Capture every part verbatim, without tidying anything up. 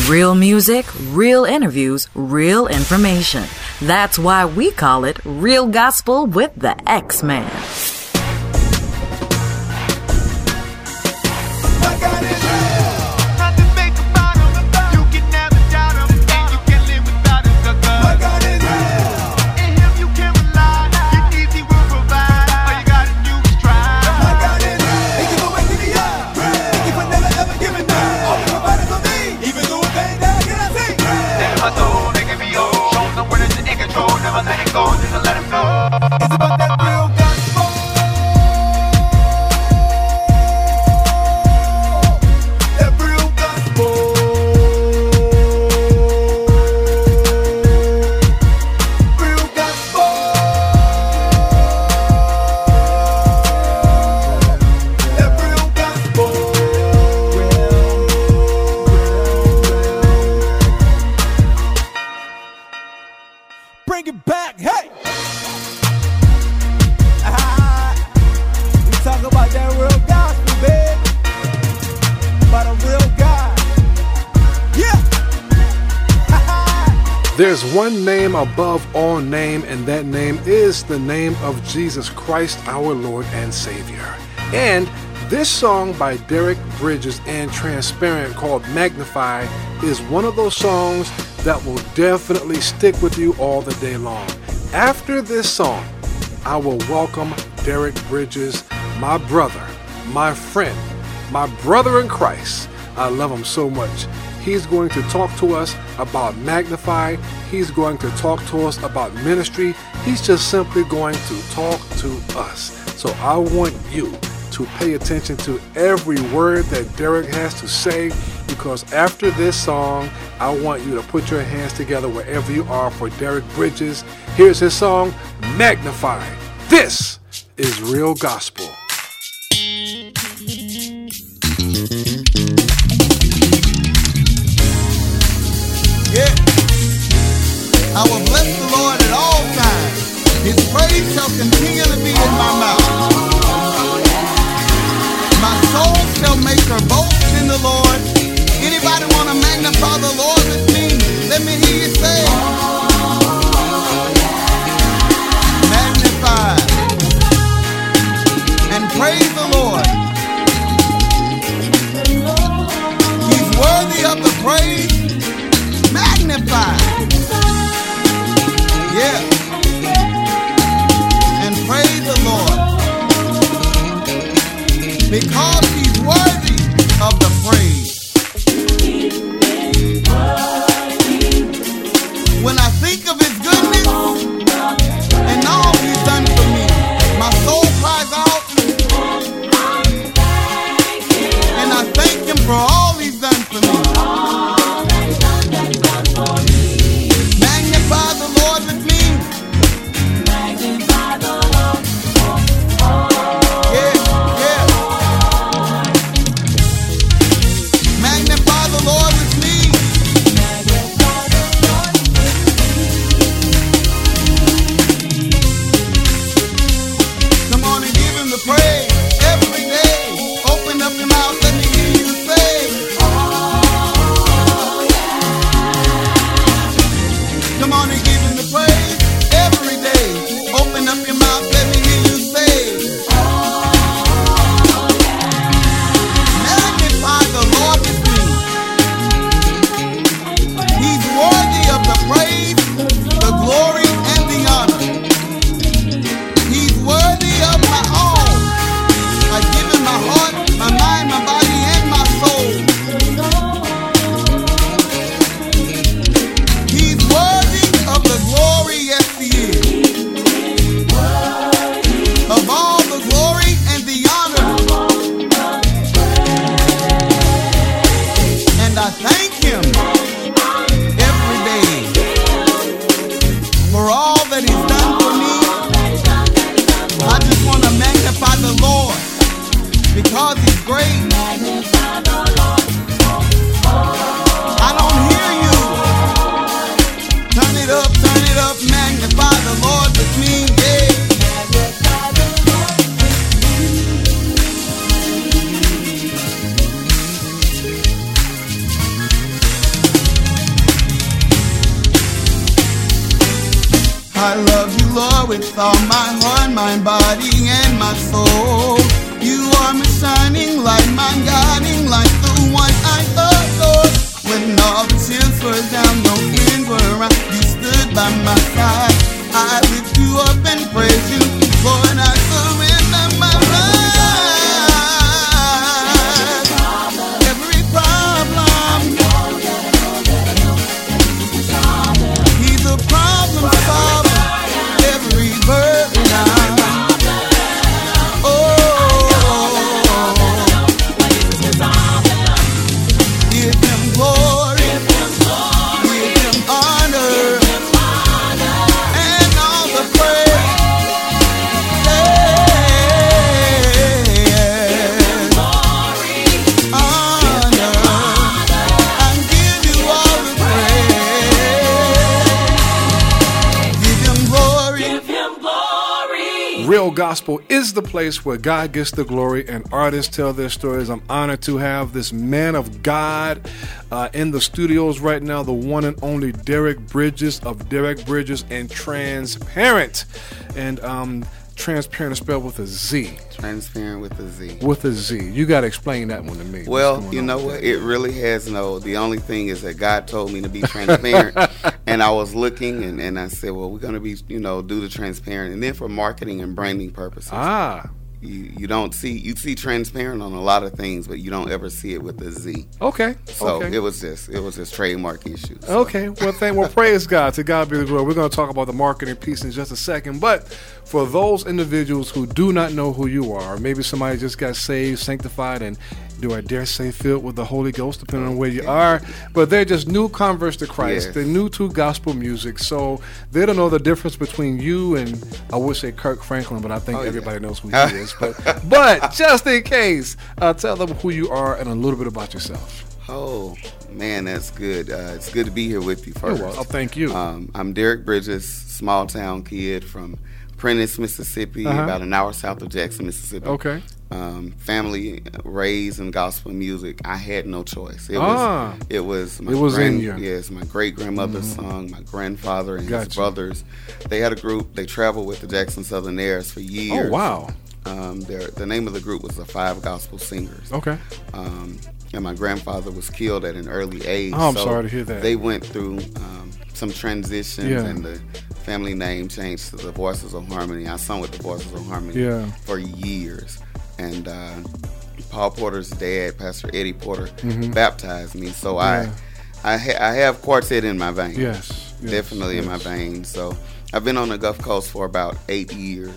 Real music, real interviews, real information. That's why we call it Real Gospel with the X-Man. Bring it back, hey! Ah, we talk about that real gospel, baby. About a real God. Yeah! There's one name above all name, and that name is the name of Jesus Christ, our Lord and Savior. And this song by Derek Bridges and Transparent called Magnify is one of those songs that will definitely stick with you all the day long. After this song, I will welcome Derek Bridges, my brother, my friend, my brother in Christ. I love him so much. He's going to talk to us about Magnify. He's going to talk to us about ministry. He's just simply going to talk to us. So I want you to pay attention to every word that Derek has to say, because after this song, I want you to put your hands together wherever you are for Derek Bridges. Here's his song, Magnify. This is Real Gospel. Yeah. I will bless the Lord at all times. His praise shall continually be in my mouth. My soul shall make her boast in the Lord. Anybody want to magnify the Lord with me? Let me hear you say, magnify and praise the Lord. He's worthy of the praise. Magnify. Yeah. And praise the Lord. Because he's worthy of the praise. When I think of his goodness and all he's done for me, my soul cries out, and I thank him for all he's done for me. Magnify the Lord with me. Magnify the Lord. Yeah, yeah. Magnify the Lord with me. Come on and give him the praise every day. Open up your mouth, let me hear you say. Come on and give him the praise every day. Open up your mouth, let me hear you say. Magnify the Lord with me. He's worthy of the praise, the glory, and the honor. He's worthy of my all. I give him my heart, my mind, my body, and my soul. He's worthy of the glory, yes he is. Of all the glory and the honor. And I thank him every day for all that he's done for me. I just want to magnify the Lord because he's great. I don't hear you. Turn it up, turn it up, magnify the Lord with me. Yeah. I love you, Lord, with all my heart, mind, body, and my soul. You are my shining light, my guiding light, the one I adore. When all the tears were down, no end were around, you stood by my side. I lift you up and praise you, Lord, I surrender my life. Every problem, he's a problem solver. Every burden I give him glory, give him honor, and all the praise. Yeah. Honor, and give you all the praise. Give him glory. Give him glory. Real Gospel is the place where God gets the glory and artists tell their stories. I'm honored to have this man of God uh, in the studios right now, the one and only Derek Bridges of Derek Bridges and Transparent. And um, Transparent is spelled with a Z. Transparent with a Z. With a Z. You got to explain that one to me. Well, you know what? It really has no. The only thing is that God told me to be transparent, and I was looking, and, and I said, well, we're going to be, you know, do the transparent, and then for marketing and branding purposes. Ah. You, you don't see you see transparent on a lot of things, but you don't ever see it with a Z. Okay. So okay. it was just it was just trademark issues. So. Okay. Well, thank. Well, praise God. To God be the glory. We're going to talk about the marketing piece in just a second. But for those individuals who do not know who you are, maybe somebody just got saved, sanctified, and do I dare say filled with the Holy Ghost, depending on where you are, but they're just new converts to Christ. Yes. They're new to gospel music, so they don't know the difference between you and, I would say Kirk Franklin, but I think oh, everybody yeah. knows who he is. But, but just in case, uh, tell them who you are and a little bit about yourself. Oh, man, that's good. Uh, it's good to be here with you first. Oh, well, thank you. Um, I'm Derek Bridges, small town kid from Prentice, Mississippi, Uh-huh. about an hour south of Jackson, Mississippi. Okay. Um, family raised in gospel music. I had no choice. It Ah. was. It was. My It was in grand, you. Yes, my great grandmother sung. My grandfather and Gotcha. his brothers. They had a group. They traveled with the Jackson Southern Airs for years. Oh, wow. Um, their, the name of the group was the Five Gospel Singers. Okay. Um, and my grandfather was killed at an early age. Oh, I'm so sorry to hear that. They went through um, some transitions, Yeah. and the family name changed to the Voices of Harmony. I sung with the Voices of Harmony Yeah. for years. And uh, Paul Porter's dad, Pastor Eddie Porter, Mhm. baptized me. So Yeah. I I, ha- I have quartet in my veins. Yes. yes Definitely yes. in my veins. So I've been on the Gulf Coast for about eight years.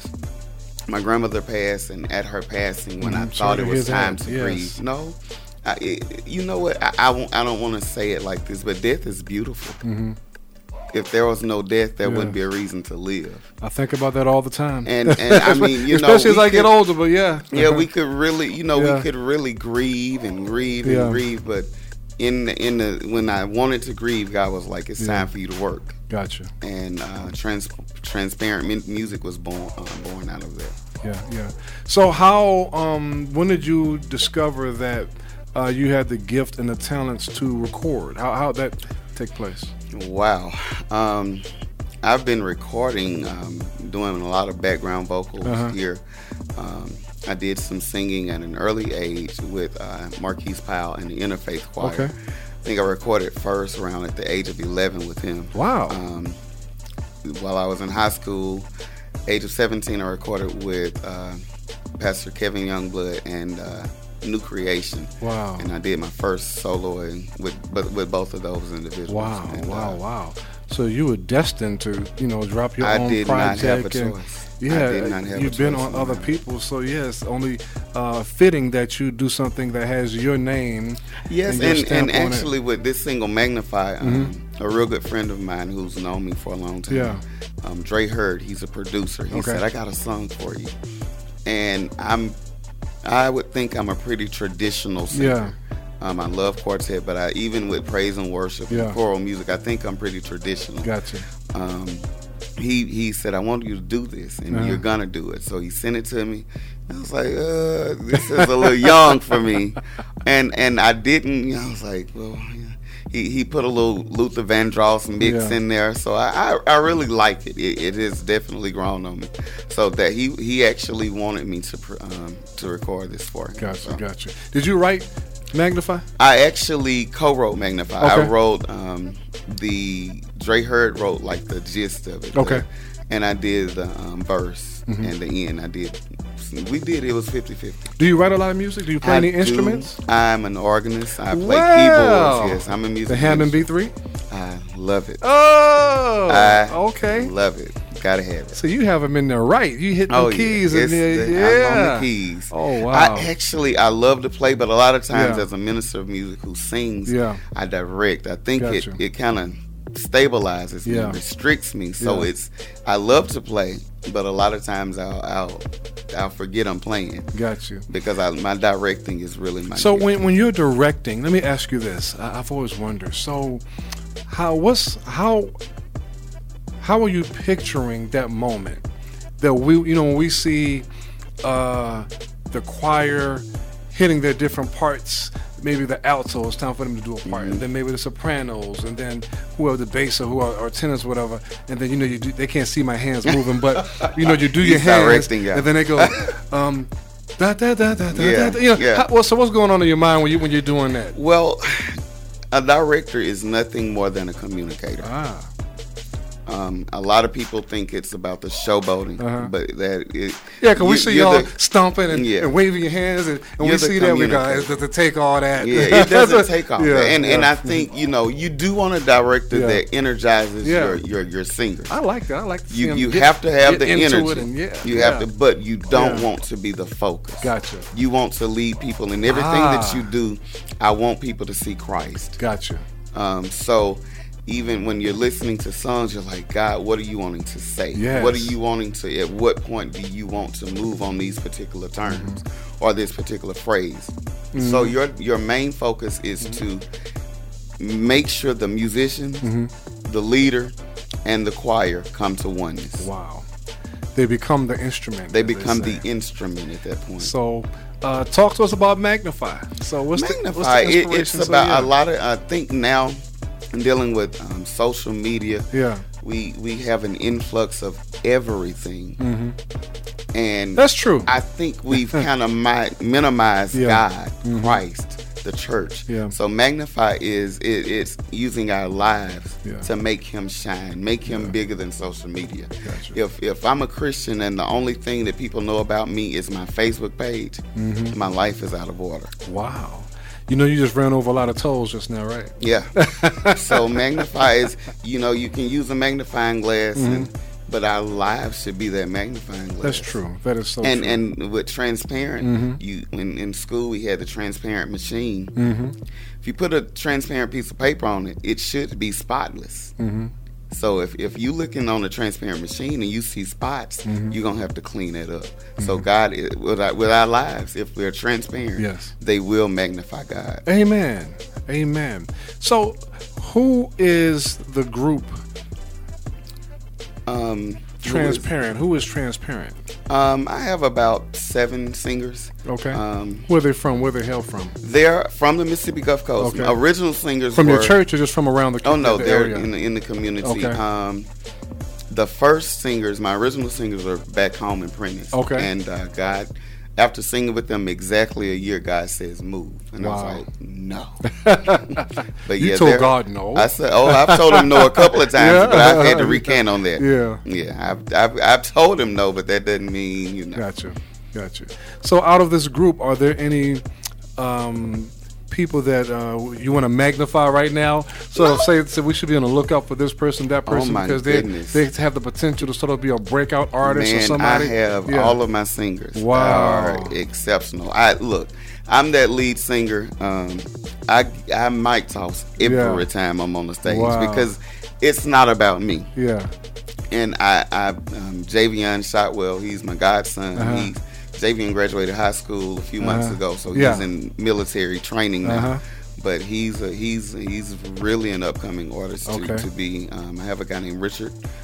My grandmother passed, and at her passing, when I Mhm. thought Sorry it to was hear time that. to Yes. grieve, no. I, it, you know what? I, I, won't, I don't want to say it like this, but death is beautiful. Mhm. If there was no death, there Yeah. wouldn't be a reason to live. I think about that all the time. And and I mean, you know, especially as we I get could- older. But yeah, Yeah, we could really, you know, Yeah. we could really grieve and grieve Yeah. and grieve. But in the, in the when I wanted to grieve, God was like, "It's Yeah. time for you to work." Gotcha. And uh, trans, transparent mu- music was born uh, born out of that. Yeah, yeah. So how? Um, when did you discover that uh, you had the gift and the talents to record? How how did that take place? Wow. Um, I've been recording, um, doing a lot of background vocals Uh-huh. here. Um, I did some singing at an early age with uh, Marquise Powell and the Interfaith Choir. Okay. I think I recorded first around at the age of eleven with him. Wow. Um, while I was in high school, age of seventeen, I recorded with uh, Pastor Kevin Youngblood and uh, New Creation. Wow. And I did my first soloing with but with both of those individuals. Wow. And, wow. uh, wow. So you were destined to, you know, drop your I own did not project. have a and, choice. Yeah, I did not have a you've been choice on in other that. people, so yes, only uh, fitting that you do something that has your name. Yes, your and, stamp and on it. actually with this single Magnify, um, a real good friend of mine who's known me for a long time, Yeah. um, Dre Hurd, he's a producer. He Okay. said, I got a song for you. And I'm, I would think I'm a pretty traditional singer. Yeah. Um, I love quartet, but I even with praise and worship Yeah. and choral music, I think I'm pretty traditional. Gotcha. Um, he he said, I want you to do this, and Uh-huh. you're gonna do it. So he sent it to me. I was like, uh, this is a little young for me, and and I didn't. You know, I was like, well, yeah. he he put a little Luther Vandross mix Yeah. in there, so I, I I really like it. it. It has definitely grown on me. So that he he actually wanted me to pr- um, to record this for him. Gotcha, So gotcha. Did you write Magnify? I actually co-wrote Magnify. Okay. I wrote um, the Dre Hurd wrote like the gist of it. Okay. And I did the um, verse Mhm. and the end. I did. We did. It was fifty-fifty. Do you write a lot of music? Do you play I any do. instruments? I'm an organist. I play Wow. keyboards. Yes, I'm a music. The Hammond B musician. three? I love it. Oh, I okay. Love it. Gotta have it. So you have them in there right. You hit the Oh, keys yeah. in It's there. the- Yeah. I'm on the keys. Oh, wow. I actually I love to play, but a lot of times Yeah. as a minister of music who sings, Yeah. I direct. I think Gotcha. it, it kind of stabilizes me, Yeah. restricts me. So Yeah. it's I love to play, but a lot of times I'll I'll, I'll forget I'm playing Got you. because I, my directing is really my. So gift. when when you're directing, let me ask you this. I, I've always wondered. So how what's how how are you picturing that moment that we you know when we see uh, the choir hitting their different parts? Maybe the alto, it's time for them to do a part, Mm-hmm. and then maybe the sopranos, and then whoever the bass or who are, or tenors, whatever, and then you know you do, they can't see my hands moving, but you know you do your He's hands, directing, yeah. and then they go, um, da da da da da Yeah, da. You know, yeah. how, well, so what's going on in your mind when you when you're doing that? Well, a director is nothing more than a communicator. Ah, Um, a lot of people think it's about the showboating, Uh-huh. but that it, yeah, because we you- see you're y'all the- stomping and, Yeah. and waving your hands, and, and we You're the see that with communicator. guys that to take all that. Yeah, it doesn't take off. Yeah, and and yeah. I think you know you do want a director Yeah. that energizes Yeah. your, your your singers. I like that. I like to see You them you get- have to have get the into energy. it and yeah, you yeah. have to, but you don't Yeah. want to be the focus. Gotcha. You want to lead people in everything Ah. that you do. I want people to see Christ. Gotcha. Um, so even when you're listening to songs, you're like, God, what are you wanting to say? Yes. What are you wanting to? At what point do you want to move on these particular terms or this particular phrase? So your your main focus is to make sure the musicians, the leader, and the choir come to oneness. Wow. They become the instrument. They as become say. the instrument at that point. So, uh, talk to us about Magnify. So, what's the, what's Magnify. the It, inspiration? it's So, about yeah. a lot of. I think now, in dealing with um, social media, Yeah, we we have an influx of everything, and that's true. I think we've kind of mi- minimized Yeah. God, Christ, the church. Yeah. So Magnify is it, it's using our lives Yeah. to make Him shine, make Him bigger than social media. Gotcha. If if I'm a Christian and the only thing that people know about me is my Facebook page, Mm-hmm. my life is out of order. Wow. You know, you just ran over a lot of toes just now, right? Yeah. So Magnify is, you know, you can use a magnifying glass, and, but our lives should be that magnifying glass. Mm-hmm. That's true. That is so And true. and with transparent, Mm-hmm. you in, in school we had the transparent machine. Mm-hmm. If you put a transparent piece of paper on it, it should be spotless. Mm-hmm. So if, if you looking on a transparent machine and you see spots, Mm-hmm. you're gonna have to clean it up. So God, is, with our, with our lives, if we're transparent, Yes. they will magnify God. Amen. Amen. So, who is the group Um, Transparent? Who is Transparent? Um, I have about seven singers. Okay. Um, Where are they from? Where they hail from? they're from the Mississippi Gulf Coast. Okay. Original singers From were, your church or just from around the Oh no, the they're area? in the, in the community. Okay. Um, the first singers, my original singers, are back home in Prentice. Okay. And uh, God, after singing with them exactly a year, God says move, and Wow. I was like, no. But You yeah, told they're- God no. I said, oh, I've told him no a couple of times, Yeah. but I've had to recant on that. Yeah. Yeah, I've, I've I've told him no, but that doesn't mean you know. Gotcha. Gotcha. So, out of this group, are there any um, people that uh, you want to magnify right now? So, say, say we should be on the lookout for this person, that person, Oh, my because they goodness. they have the potential to sort of be a breakout artist Man, or somebody. I have Yeah. all of my singers. Wow. Are exceptional. I look. I'm that lead singer. Um, I I mic toss every Yeah. time I'm on the stage Wow. because it's not about me. Yeah. And I, I um, Javion Shotwell, he's my godson. Uh-huh. He's Javion graduated high school a few months Uh-huh. ago, so Yeah. he's in military training now. Uh-huh. But he's a, he's he's really an upcoming artist to, Okay. to be. Um, I have a guy named Richard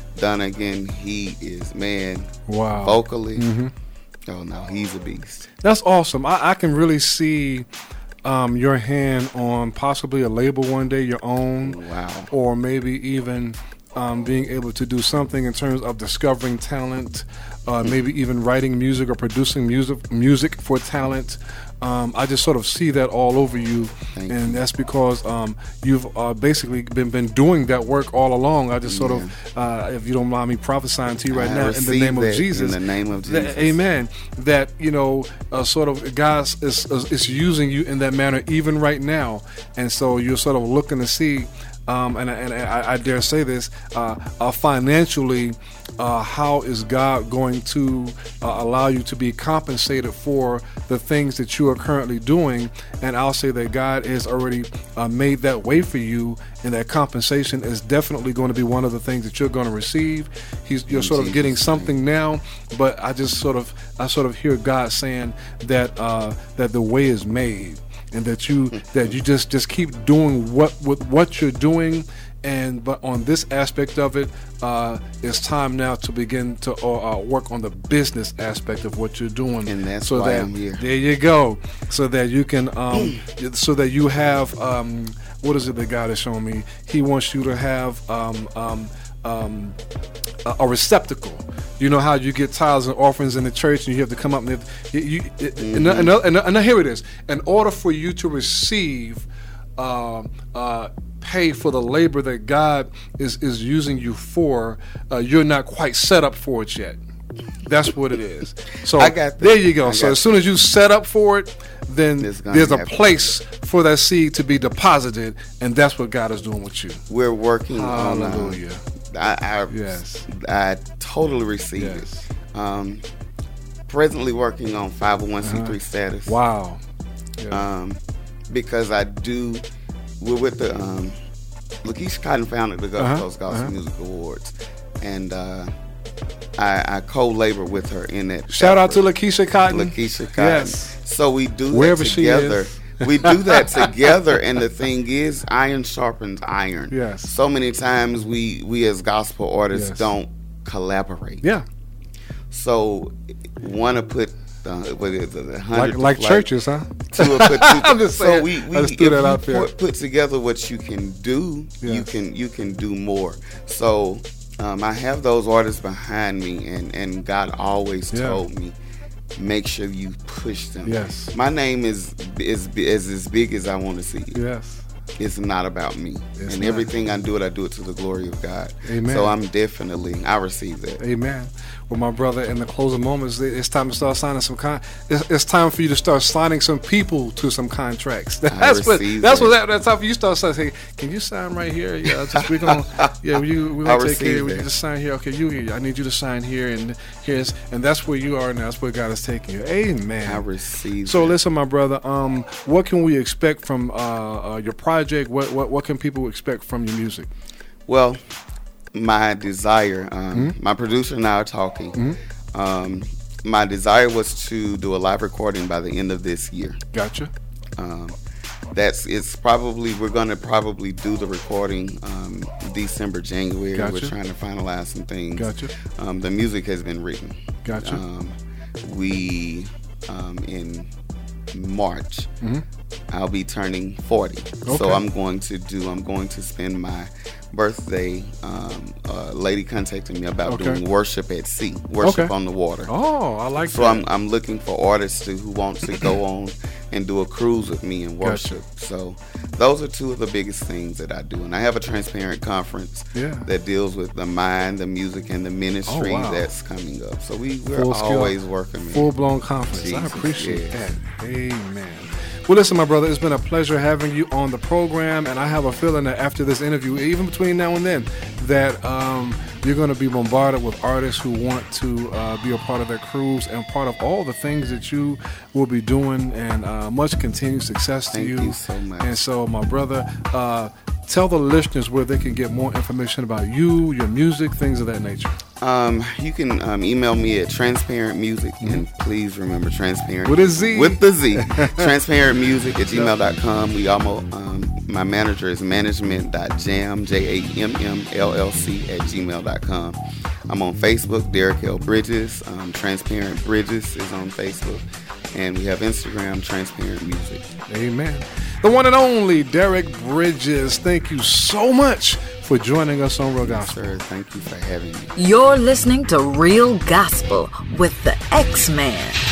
Dunnigan, he is, man, Wow. vocally. Mm-hmm. Oh no, he's a beast. That's awesome. I, I can really see um, your hand on possibly a label one day, your own, Wow. or maybe even um, being able to do something in terms of discovering talent, uh, maybe even writing music or producing music music for talent. Um, I just sort of see that all over you, Thank and you. that's because um, you've uh, basically been been doing that work all along. I just sort of, uh, if you don't mind me prophesying to you right I now, in the receive name of that Jesus, in the name of that- Jesus. amen. That you know, uh, sort of, God is, is is using you in that manner even right now, and so you're sort of looking to see. Um, and, and I, I dare say this, uh, uh, financially, uh, how is God going to uh, allow you to be compensated for the things that you are currently doing? And I'll say that God has already uh, made that way for you, and that compensation is definitely going to be one of the things that you're going to receive. He's, you're sort of getting something now, but I just sort of, I sort of hear God saying that uh, that the way is made. And that you that you just, just keep doing what with what you're doing, and but on this aspect of it, uh, it's time now to begin to uh, uh, work on the business aspect of what you're doing. And that's so why that, I'm here. There you go. So that you can, um, so that you have, um, what is it that God has shown me? He wants you to have um, um, um, a, a receptacle. You know how you get tithes and offerings in the church, and you have to come up and have, you, you, Mm-hmm. and, and, and, and here it is. In order for you to receive uh, uh, pay for the labor that God is, is using you for, uh, you're not quite set up for it yet. That's what it is. So I got that. there you go. I So got as soon as you set up for it, then It's gonna there's a happen. place for that seed to be deposited, and that's what God is doing with you. We're working on. Um, Hallelujah. I, I, Yes. I totally receive Yes. it. Um, presently working on five oh one c three Uh-huh. status. Wow. Yeah. Um, because I do, we're with the, um, Lakeisha Cotton founded the Gulf Uh-huh, Coast Gospel uh-huh. Music Awards. And uh, I, I co-labor with her in that. Shout out to effort. Lakeisha Cotton. Lakeisha Cotton. Yes. So we do Wherever that she together. is. We do that together, and the thing is, iron sharpens iron. Yes. So many times we we as gospel artists Yes. don't collaborate. Yeah. So want to put uh, what is it, a hundred Like, to like flight, churches, huh? two or put two. I'm just so saying. we, we I just threw if that you out there. Put, put together what you can do, you Yes. can you can do more. So um, I have those artists behind me, and and God always Yeah. told me, make sure you push them. Yes. My name is is is as big as I want to see it. Yes. It's not about me. It's and not. everything I do it, I do it to the glory of God. Amen. So I'm definitely, I receive that. Amen. Well, my brother, in the closing moments, it's time to start signing some con. It's, it's time for you to start signing some people to some contracts. That's what. receive That's that. what. That, that's time for you to start saying, "Hey, can you sign right here? Yeah, just we're gonna. Yeah, you we're I gonna take care. receive of it. that. You just sign here. Okay, you here. I need you to sign here, and here's and that's where you are now. That's where God is taking you. Amen. I receive So that. listen, my brother. Um, what can we expect from uh, uh your project? What what what can people expect from your music? Well, my desire, um, Mm-hmm. my producer and I are talking. Um, my desire was to do a live recording by the end of this year. Gotcha. Um, that's it's probably we're gonna probably do the recording um, December, January. Gotcha. We're trying to finalize some things. Gotcha. Um, the music has been written. Gotcha. Um, we um, in March, I'll be turning forty. Mm-hmm. Okay. So I'm going to do. I'm going to spend my birthday. Um, a lady contacted me about Okay. doing worship at sea, worship Okay. on the water. Oh, I like So that. I'm I'm looking for artists to, who want to go on and do a cruise with me and worship. Gotcha. So those are two of the biggest things that I do. And I have a transparent conference Yeah. that deals with the mind, the music, and the ministry Oh, wow. that's coming up. So we, we're Full skill, always working. man. Full blown conference. I Jesus, appreciate yes. that. Amen. Well, listen, my brother, it's been a pleasure having you on the program, and I have a feeling that after this interview, even between now and then, that um, you're going to be bombarded with artists who want to uh, be a part of that cruise and part of all the things that you will be doing, and uh, much continued success to Thank you. you so much. And so, my brother, uh, tell the listeners where they can get more information about you, your music, things of that nature. Um, you can um, email me at Transparent Music, mm-hmm. and please remember Transparent with a Z. With the Z. Transparent Music at gmail dot com. We almost um, my manager is management dot jam j a m m l l c at gmail dot com. I'm on Facebook, Derek L. Bridges. Um, Transparent Bridges is on Facebook. And we have Instagram, Transparent Music. Amen. The one and only Derek Bridges. Thank you so much for joining us on Real Gospel. Sir, thank you for having me. You're listening to Real Gospel with the X-Man.